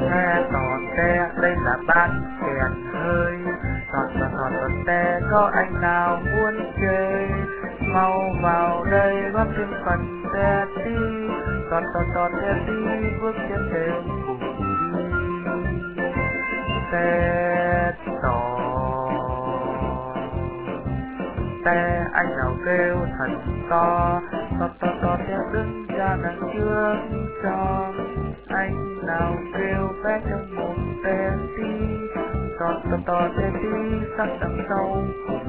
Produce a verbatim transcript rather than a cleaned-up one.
He tọt te đây là ban kèn hơi, tọt tọt tọt tọt te có anh nào muốn chơi, mau vào đây góp thêm phần te tí, tọt tọt tọt te tí bước chân thêm cùng đi. Te tọt te anh nào kêu thật to, tọt tọt tọt te đứng ra đằng trước cho, anh nào kêu bé trong mồm te tí, tọt tọt tọt te tí sắc đằng sau.